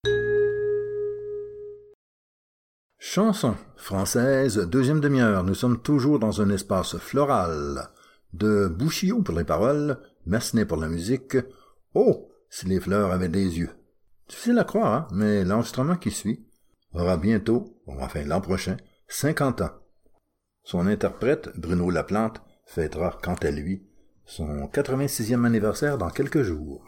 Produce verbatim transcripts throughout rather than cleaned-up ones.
Chanson française, deuxième demi-heure. Nous sommes toujours dans un espace floral. De Bouchillot pour les paroles, Massenet pour la musique. Oh, si les fleurs avaient des yeux. Difficile à croire, hein? Mais l'enregistrement qui suit aura bientôt, enfin l'an prochain, cinquante ans. Son interprète, Bruno Laplante, fêtera, quant à lui, son quatre-vingt-sixième anniversaire dans quelques jours.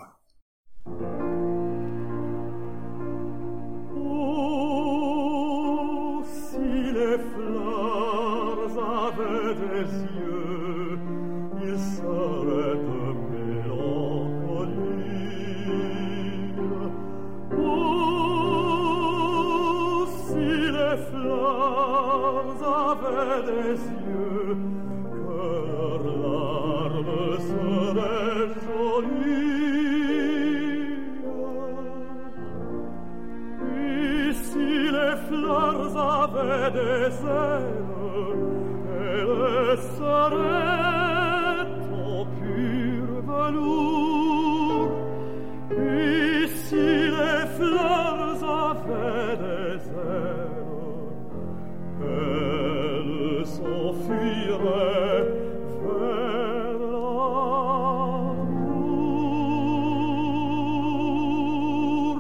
Oh, si les fleurs avaient des yeux, ils seraient de mélancolie. Oh, si les fleurs avaient des yeux, que leurs larmes seraient jolies. Et si les fleurs avaient des ailes, elles seraient en pur velours. Et si les fleurs avaient des ailes, elles s'enfuiraient vers l'amour.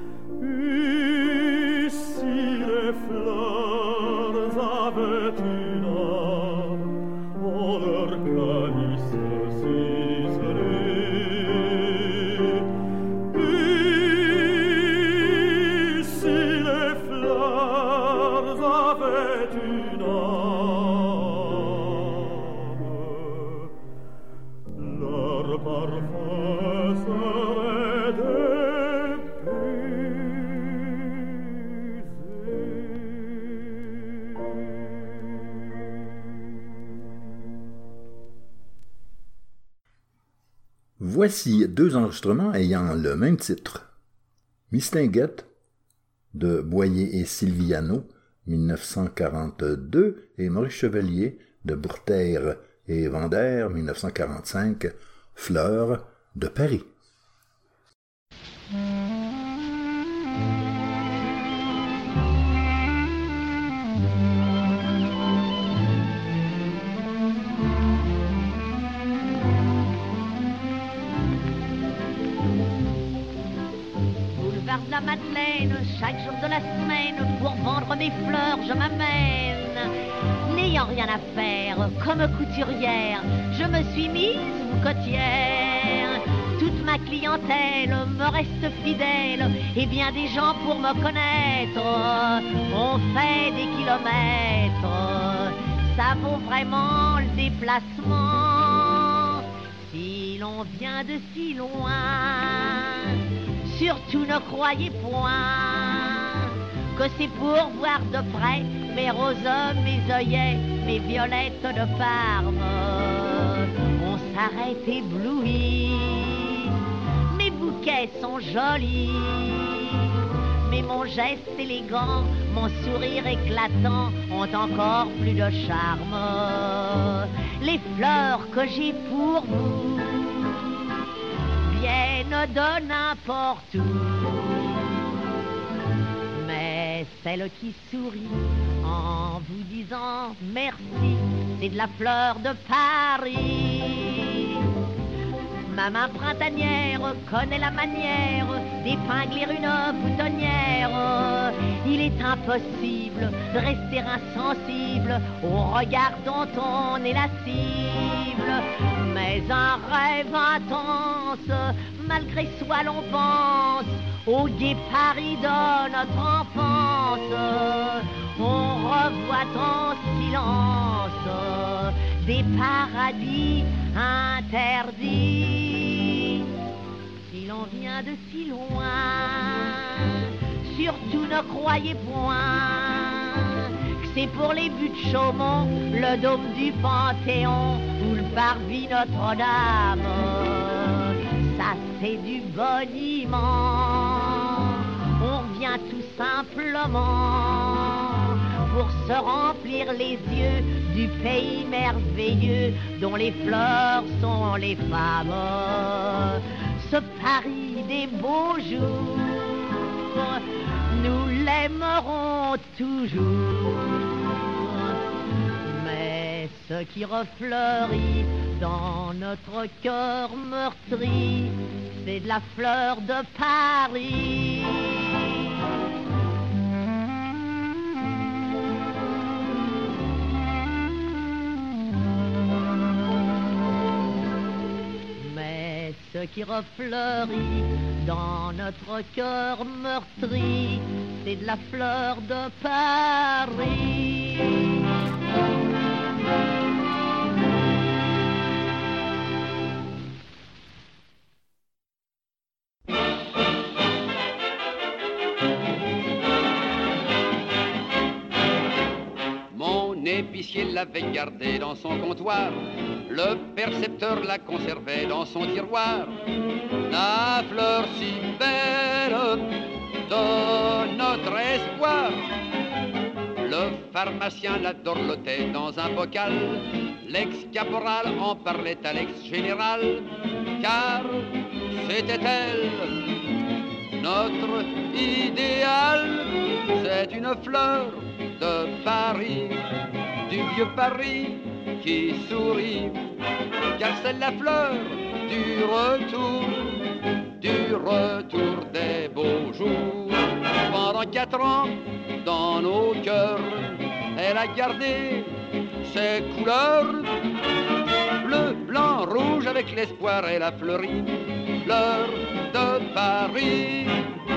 Et si les fleurs avaient une âme, en leur calice ciselé. Et si les fleurs avaient une âme, leur parfum serait des Voici deux enregistrements ayant le même titre. Mistinguett de Boyer et Silviano, dix-neuf cent quarante-deux, et Maurice Chevalier de Bourteire et Vander, dix-neuf cent quarante-cinq, Fleurs de Paris. Boulevard de la Madeleine, chaque jour de la semaine, pour vendre mes fleurs, je m'amène. N'ayant rien à faire, comme couturière, je me suis mise côtière. Toute ma clientèle me reste fidèle, et bien des gens pour me connaître ont fait des kilomètres. Ça vaut vraiment le déplacement si l'on vient de si loin. Surtout ne croyez point que c'est pour voir de près mes roses, mes œillets, mes violettes de Parme. On s'arrête ébloui, mes bouquets sont jolis, mais mon geste élégant, mon sourire éclatant ont encore plus de charme. Les fleurs que j'ai pour vous viennent de n'importe où, mais celle qui sourit en vous disant merci, c'est de la fleur de Paris. Ma main printanière connaît la manière d'épingler une boutonnière. Il est impossible de rester insensible au regard dont on est la cible. Mais un rêve intense, malgré soi l'on pense au gai Paris de notre enfance. On revoit en silence des paradis interdits. Si l'on vient de si loin, surtout ne croyez point que c'est pour les buts de Chaumont, le dôme du Panthéon ou le parvis Notre-Dame. Ça c'est du boniment. On vient tout simplement pour se remplir les yeux du pays merveilleux dont les fleurs sont les femmes. Ce Paris des beaux jours m'aimeront toujours. Mais ce qui refleurit dans notre cœur meurtri, c'est de la fleur de Paris. Mais ce qui refleurit dans notre cœur meurtri, c'est de la fleur de Paris. L'épicier l'avait gardé dans son comptoir, le percepteur la conservait dans son tiroir. La fleur si belle de notre espoir, le pharmacien la dorlotait dans un bocal, l'ex-caporal en parlait à l'ex-général, car c'était elle, notre idéal. C'est une fleur de Paris, du vieux Paris qui sourit, car c'est la fleur du retour, du retour des beaux jours. Pendant quatre ans, dans nos cœurs, elle a gardé ses couleurs, bleu, blanc, rouge, avec l'espoir, elle a fleuri, fleur de Paris.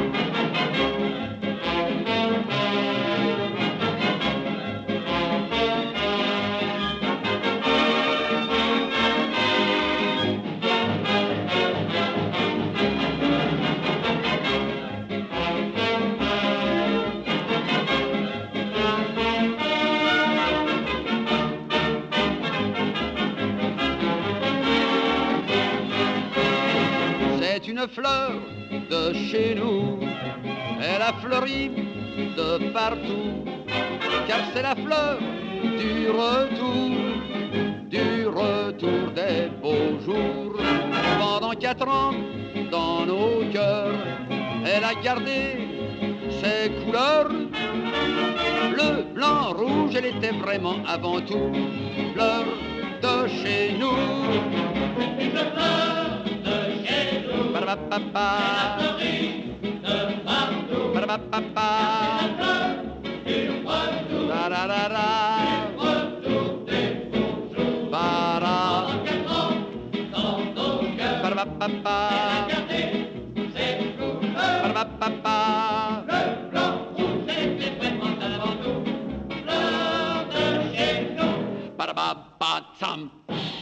Une fleur de chez nous, elle a fleuri de partout, car c'est la fleur du retour, du retour des beaux jours. Pendant quatre ans, dans nos cœurs, elle a gardé ses couleurs, bleu, blanc, rouge, elle était vraiment avant tout fleur de chez nous. Une fleur de chez nous, la fleurie de partout, la fleur du retour, la la la la, du retour des beaux jours. Pendant quatre ans, dans nos cœurs, elle a gardé ses couleurs, bleu, blanc, rouge, elle était vraiment avant tout fleur de chez nous. Ba-da-ba-ba-tsam.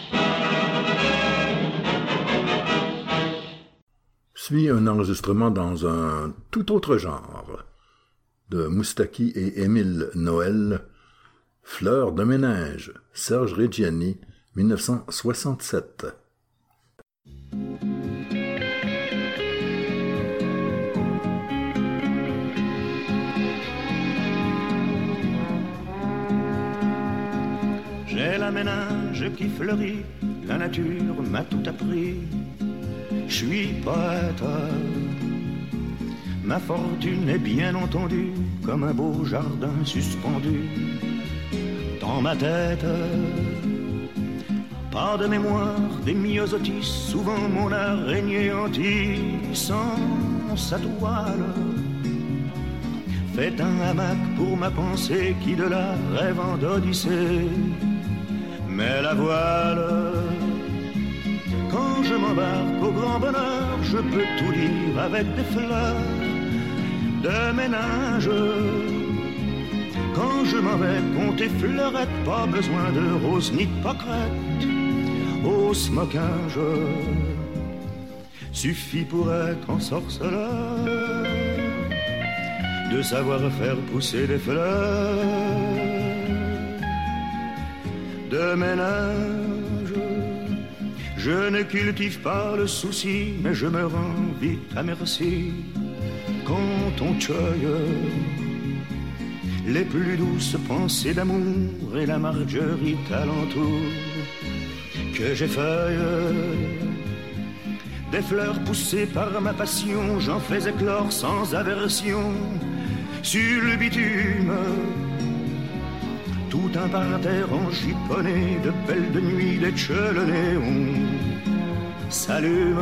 Suit un enregistrement dans un tout autre genre de Moustaki et Émile Noël, Fleur de ménage, Serge Reggiani, dix-neuf cent soixante-sept. J'ai la ménage qui fleurit, la nature m'a tout appris. Je suis poète, ma fortune est bien entendue comme un beau jardin suspendu dans ma tête. Pas de mémoire des myosotis, souvent mon araignée hantille sans sa toile fait un hamac pour ma pensée qui de là rêve en d'Odyssée. Mais la voile, quand je m'embarque au grand bonheur, je peux tout lire avec des fleurs de ménage. Quand je m'en vais compter fleurettes, pas besoin de roses ni de pâquerettes au smokage. Suffit pour être ensorceleur de savoir faire pousser des fleurs de ménage. Je ne cultive pas le souci, mais je me rends vite à merci quand on cueille les plus douces pensées d'amour et la marguerite alentour que j'effeuille. Des fleurs poussées par ma passion, j'en fais éclore sans aversion. Sur le bitume, tout un parterre en chiffonné, de belles de nuit, des chelonnéons s'allume.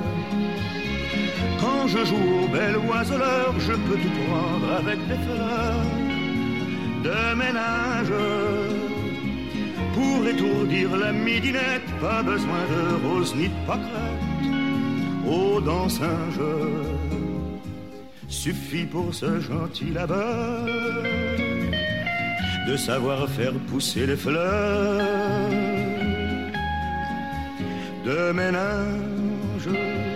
Quand je joue au bel oiseleur, je peux tout prendre avec des fleurs de ménage. Pour étourdir la midinette, pas besoin de rose ni de pâquerette. Aux dents singes, suffit pour ce gentil labeur de savoir faire pousser les fleurs de ménage.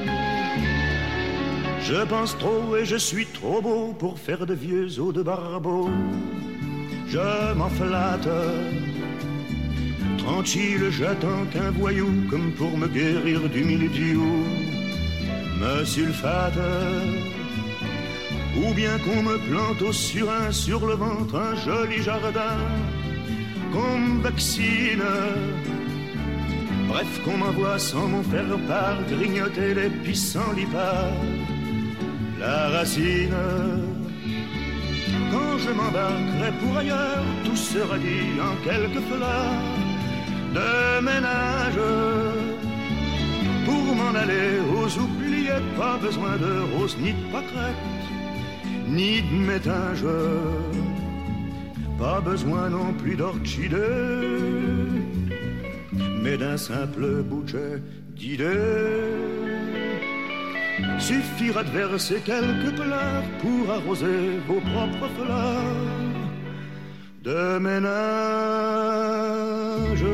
Je pense trop et je suis trop beau pour faire de vieux os de barbeau. Je m'en flatte, tranquille, j'attends qu'un voyou, comme pour me guérir du mildiou, me sulfate. Ou bien qu'on me plante au surin sur le ventre un joli jardin, qu'on me vaccine. Bref, qu'on m'envoie sans m'en faire part grignoter les pissenlits, la racine. Quand je m'embarquerai pour ailleurs, tout sera dit en quelques fleurs de ménage. Pour m'en aller aux oubliettes, pas besoin de rose ni de pâquerette, ni de métinge, pas besoin non plus d'orchidées, mais d'un simple bouquet d'idées. Suffira de verser quelques pleurs pour arroser vos propres fleurs de ménage.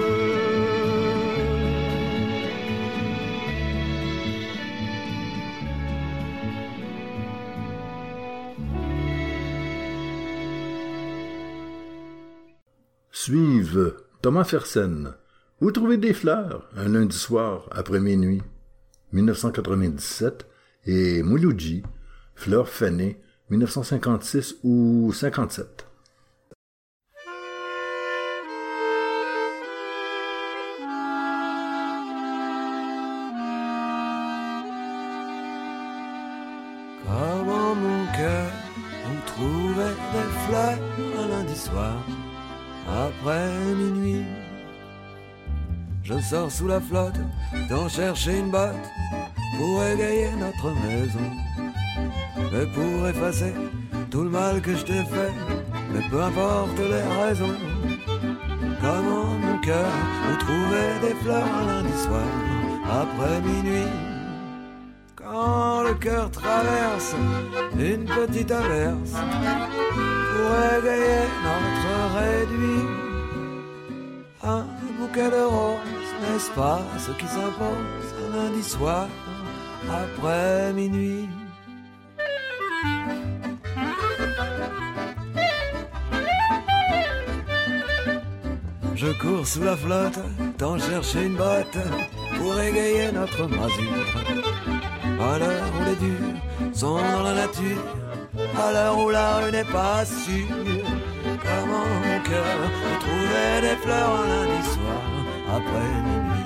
Suivent Thomas Fersen. Où trouver des fleurs un lundi soir après minuit, dix-neuf cent quatre-vingt-dix-sept, et Mouloudji, Fleurs fanées, dix-neuf cent cinquante-six ou cinquante-sept. Comment mon cœur, on trouvait des fleurs un lundi soir après minuit. Je sors sous la flotte, d'en chercher une botte pour égayer notre maison. Mais pour effacer tout le mal que je t'ai fait, mais peu importe les raisons. Comment mon cœur, on trouvait des fleurs un lundi soir après minuit. Quand le cœur traverse une petite averse pour égayer notre réduit. Un bouquet de roses, n'est-ce pas ce qui s'impose un lundi soir après minuit. Je cours sous la flotte, t'en chercher une botte pour égayer notre masure. À l'heure où les durs sont dans la nature, à l'heure où la rue n'est pas sûre. Comment mon cœur trouvait des fleurs un lundi soir après minuit.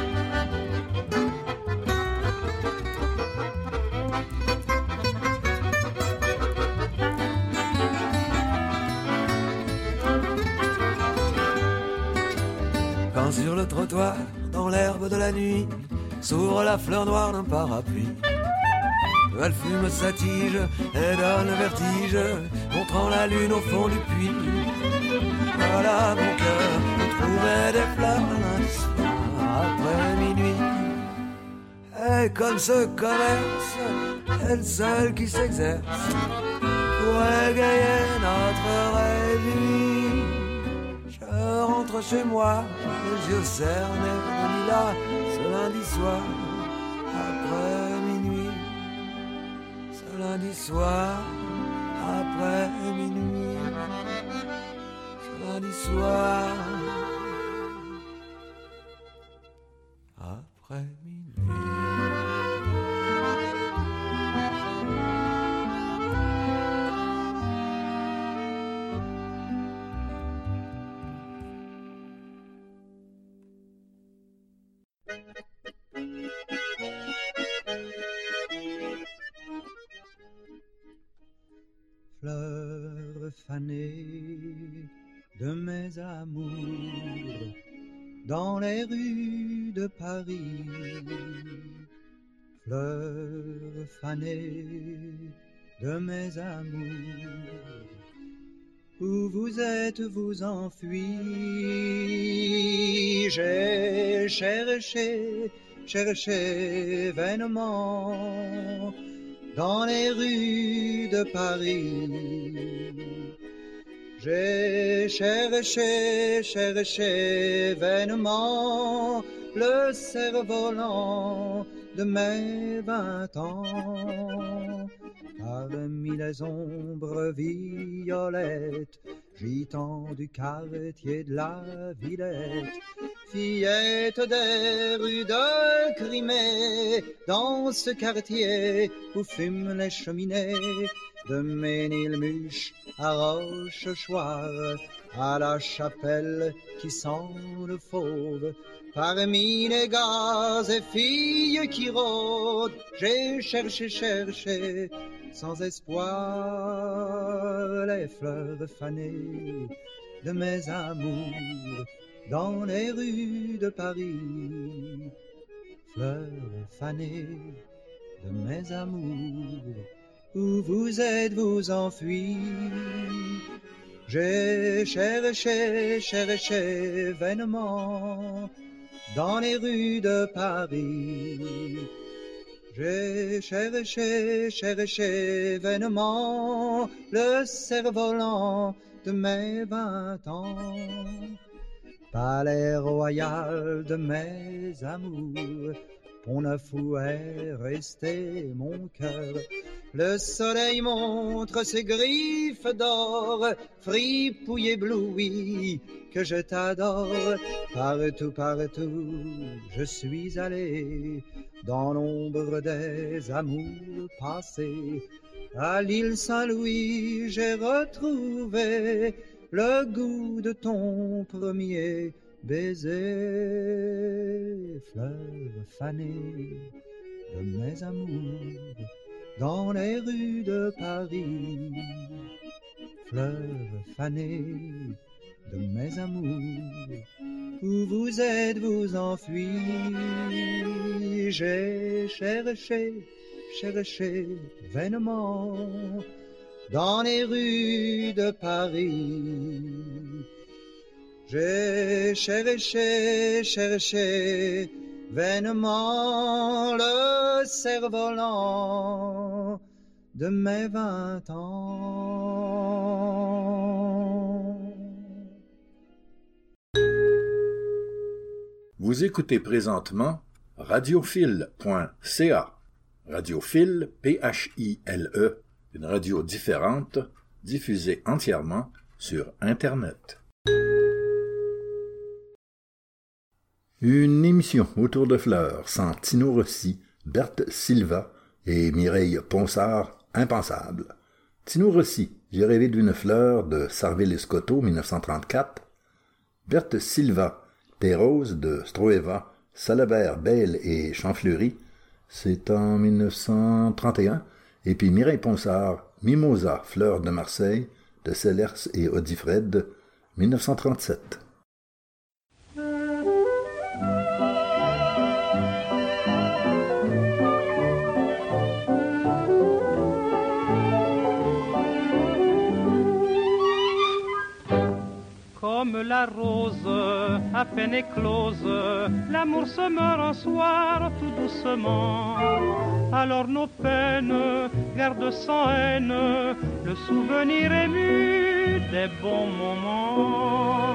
Quand sur le trottoir, dans l'herbe de la nuit, s'ouvre la fleur noire d'un parapluie. Elle fume sa tige et donne le vertige, montrant la lune au fond du puits. Voilà mon cœur, on trouvait des fleurs un lundi soir après minuit. Et comme ce commerce est le seul qui s'exerce pour égayer notre réduit, je rentre chez moi, les yeux cernés de lilas, ce lundi soir après minuit. Lundi soir, après minuit, ce lundi soir, après minuit. fleurs fanées de mes amours dans les rues de Paris, fleurs fanées de mes amours, où vous êtes vous enfuis. J'ai cherché, cherché vainement dans les rues de Paris. J'ai cherché, cherché vainement le cerf-volant de mes vingt ans. Parmi les ombres violettes, gitan du quartier de la Villette, fillette des rues de Crimée, dans ce quartier où fument les cheminées, de Ménilmuche à Rochechouart, à la chapelle qui sent le fauve. Parmi les gars et filles qui rôdent, j'ai cherché, cherché, sans espoir, les fleurs fanées de mes amours dans les rues de Paris. Fleurs fanées de mes amours, où vous êtes vous enfuis. J'ai cherché, cherché vainement dans les rues de Paris. J'ai cherché, cherché vainement le cerf-volant de mes vingt ans. Palais royal de mes amours, Pont-Neuf où est resté mon cœur. Le soleil montre ses griffes d'or, fripouille ébloui, que je t'adore. Partout, partout, je suis allé, dans l'ombre des amours passés. À l'île Saint-Louis, j'ai retrouvé le goût de ton premier baiser. Fleurs fanées de mes amours dans les rues de Paris, fleurs fanées de mes amours, où vous êtes vous enfuis. J'ai cherché, cherché vainement dans les rues de Paris. J'ai cherché, cherché vainement le cerf-volant de mes vingt ans. Vous écoutez présentement radiophile point c a. Radiophile, P H I L E, une radio différente, diffusée entièrement sur Internet. Une émission autour de fleurs sans Tino Rossi, Berthe Silva et Mireille Ponsard, impensable. Tino Rossi, J'ai rêvé d'une fleur de Sarville-Escoto, dix-neuf cent trente-quatre. Berthe Silva, Thé rose de Stroeva, Salabert, Belle et Champfleury, c'est en dix-neuf cent trente et un. Et puis Mireille Ponsard, Mimosa, fleur de Marseille, de Sellers et Audifred, dix-neuf cent trente-sept. Comme la rose, à peine éclose, l'amour se meurt un soir tout doucement. Alors nos peines gardent sans haine le souvenir ému des bons moments.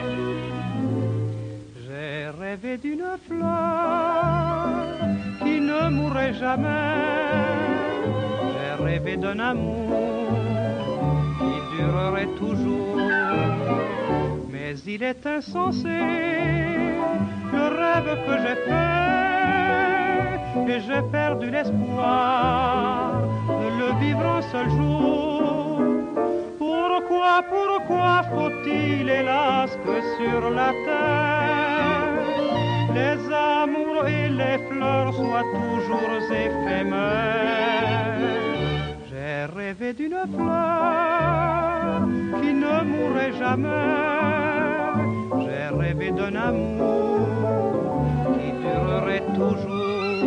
J'ai rêvé d'une fleur qui ne mourrait jamais. J'ai rêvé d'un amour qui durerait toujours. Mais il est insensé le rêve que j'ai fait, et j'ai perdu l'espoir de le vivre un seul jour. Pourquoi, pourquoi faut-il hélas que sur la terre les amours et les fleurs soient toujours éphémères? J'ai J'ai rêvé d'une fleur qui ne mourrait jamais. J'ai rêvé d'un amour qui durerait toujours.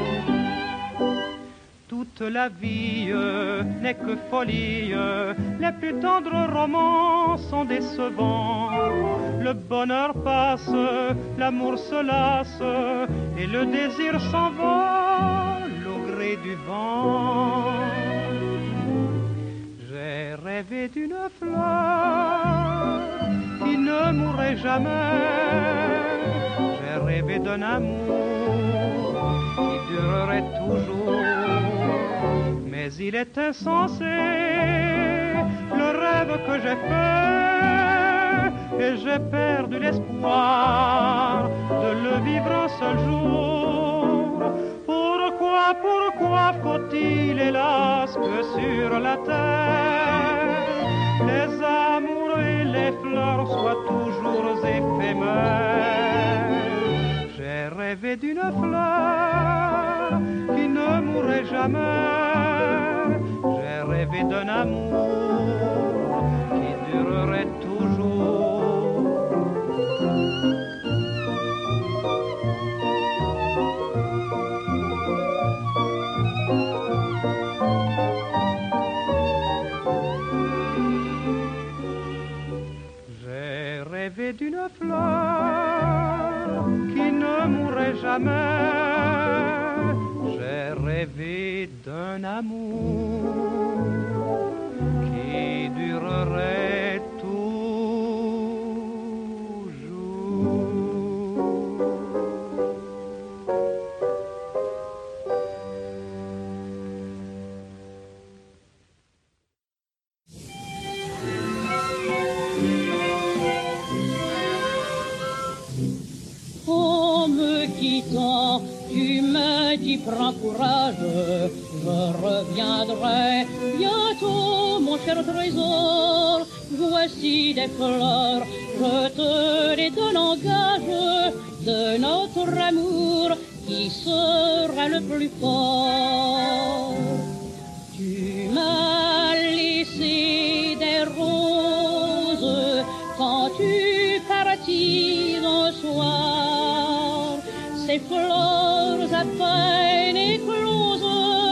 Toute la vie n'est que folie, les plus tendres romans sont décevants. Le bonheur passe, l'amour se lasse, et le désir s'envole au gré du vent. J'ai rêvé d'une fleur qui ne mourrait jamais. J'ai rêvé d'un amour qui durerait toujours. Mais il est insensé le rêve que j'ai fait, et j'ai perdu l'espoir de le vivre un seul jour. Pourquoi, pourquoi faut-il hélas que sur la terre les amours et les fleurs soient toujours éphémères? J'ai rêvé d'une fleur qui ne mourrait jamais. J'ai rêvé d'un amour qui durerait toujours. J'ai rêvé d'une fleur qui ne mourrait jamais. J'ai rêvé d'un amour qui durerait Tu me dis prends courage, je reviendrai bientôt mon cher trésor. Voici des fleurs, je te les donne en gage de notre amour qui sera le plus fort. Tu m'as laissé des roses quand tu partis un soir. Ces fleurs à peine écloses,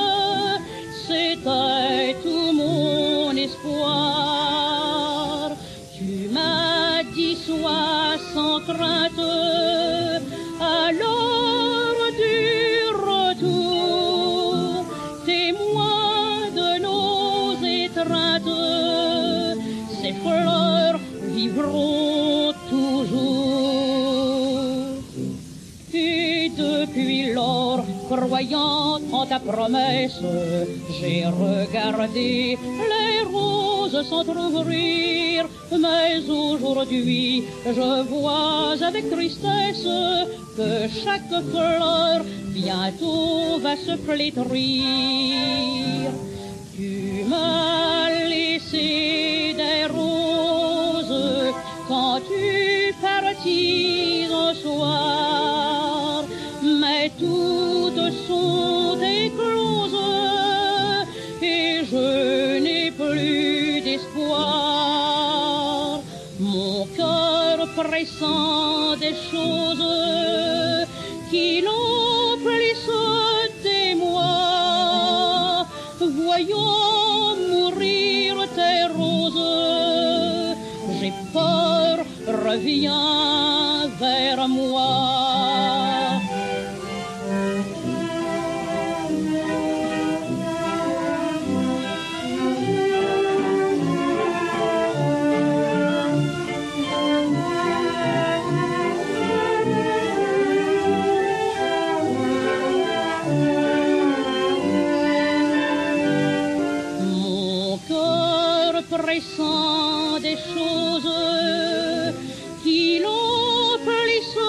c'était tout mon espoir. Tu m'as dit sois sans crainte à l'heure du retour, témoin de nos étreintes, ces fleurs vivront toujours. Depuis lors, croyant en ta promesse, j'ai regardé les roses s'entr'ouvrir. Mais aujourd'hui, je vois avec tristesse que chaque fleur bientôt va se flétrir. Tu m'as laissé des roses quand tu partis un soir, mais toutes sont écloses et je n'ai plus d'espoir. Mon cœur pressent des choses qui l'emplissent d'émoi. Voyons mourir tes roses, j'ai peur, reviens vers moi. Pressant des choses qui l'emplissent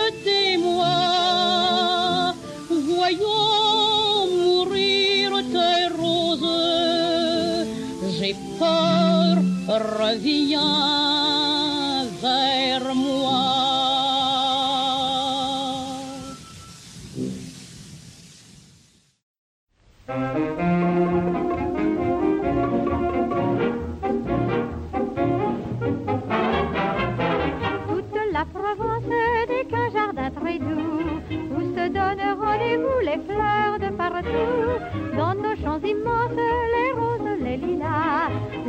d'émoi. Voyons mourir tes roses, j'ai peur, reviens vers moi.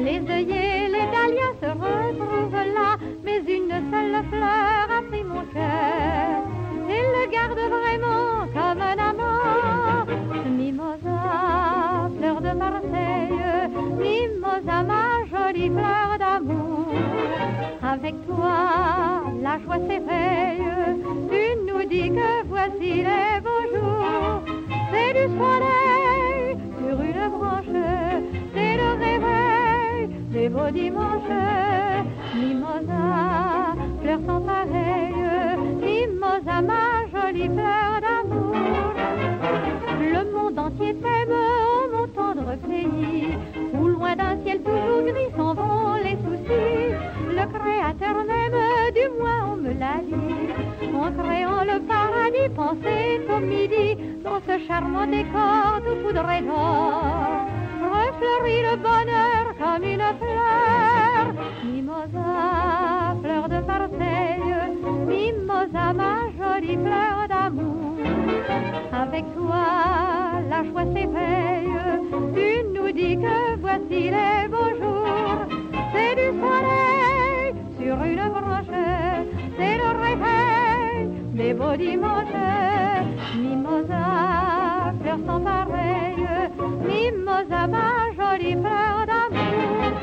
Les œillets, les dahlias se retrouvent là, mais une seule fleur a pris mon cœur. Il le garde vraiment comme un amant. Mimosa, fleur de Marseille, Mimosa, ma jolie fleur d'amour. Avec toi, la joie s'éveille, tu nous dis que voici les beaux jours. C'est du soleil sur une branche, c'est le réveil des beaux dimanches. Mimosa, fleur sans pareille, Mimosa, ma jolie fleur d'amour. Le monde entier t'aime, ô mon tendre pays, où loin d'un ciel toujours gris s'en vont les soucis. Le Créateur même, du moins on me l'a dit, en créant le paradis, pensez au midi, dans ce charmant décor tout poudré d'or, refleurit le bonheur comme une fleur. Mimosa, fleur de Marseille, Mimosa, ma jolie fleur d'amour. Avec toi, la joie s'éveille, tu nous dis que voici les beaux jours. C'est du soleil sur une branche, c'est le réveil des beaux dimanches. Mimosa, fleur sans pareille, Mimosa, ma jolie fleur d'amour.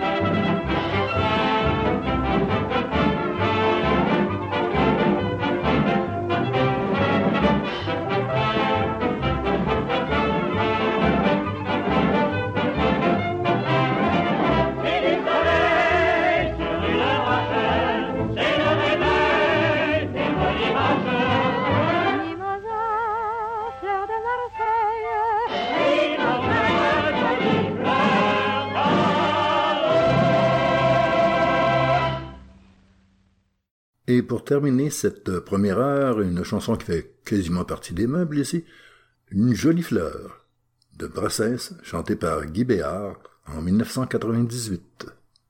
Et pour terminer cette première heure, une chanson qui fait quasiment partie des meubles ici, Une jolie fleur, de Brassens, chantée par Guy Béard en mille neuf cent quatre-vingt-dix-huit.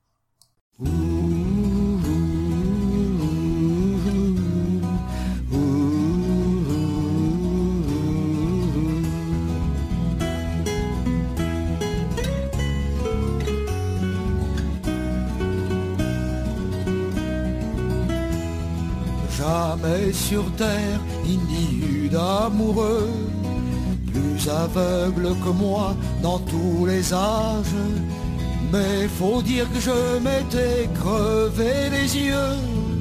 Jamais sur terre il n'y eut d'amoureux plus aveugle que moi dans tous les âges. Mais faut dire que je m'étais crevé les yeux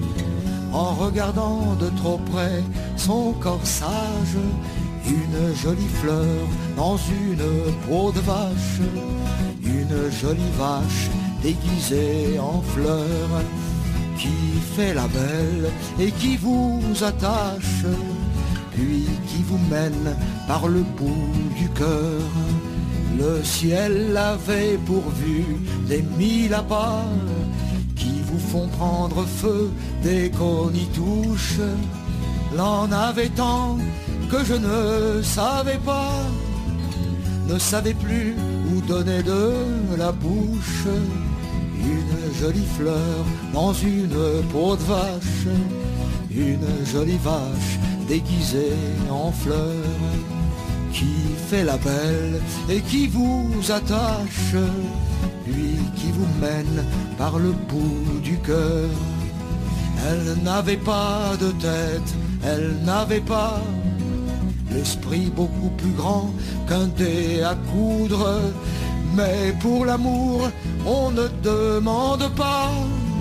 en regardant de trop près son corsage. Une jolie fleur dans une peau de vache, une jolie vache déguisée en fleur, qui fait la belle et qui vous attache, puis qui vous mène par le bout du cœur. Le ciel l'avait pourvu des mille appâts qui vous font prendre feu dès qu'on y touche. L'en avait tant que je ne savais pas, ne savais plus où donner de la bouche. Une jolie fleur dans une peau de vache, une jolie vache déguisée en fleur, qui fait la belle et qui vous attache, puis qui vous mène par le bout du cœur. Elle n'avait pas de tête, elle n'avait pas l'esprit beaucoup plus grand qu'un dé à coudre. Mais pour l'amour, on ne demande pas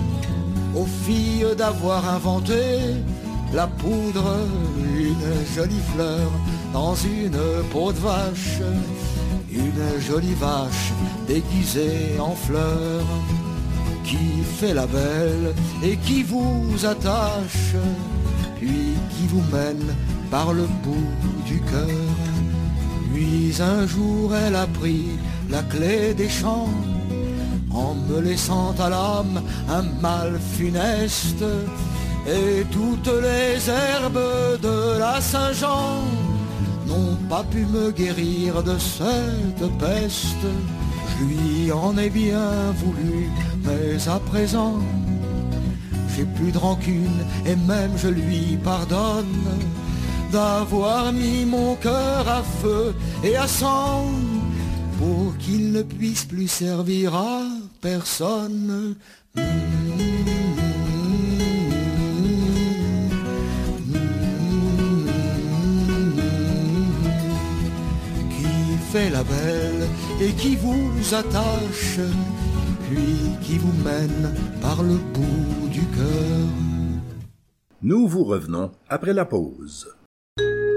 aux filles d'avoir inventé la poudre. Une jolie fleur dans une peau de vache, une jolie vache déguisée en fleur, qui fait la belle et qui vous attache, puis qui vous mène par le bout du cœur. Puis un jour elle a pris la clé des champs, en me laissant à l'âme un mal funeste, et toutes les herbes de la Saint-Jean n'ont pas pu me guérir de cette peste. Je lui en ai bien voulu, mais à présent j'ai plus de rancune et même je lui pardonne d'avoir mis mon cœur à feu et à sang pour qu'il ne puisse plus servir à personne. Qui fait la belle et qui vous attache, puis qui vous mène par le bout du cœur. Nous vous revenons après la pause.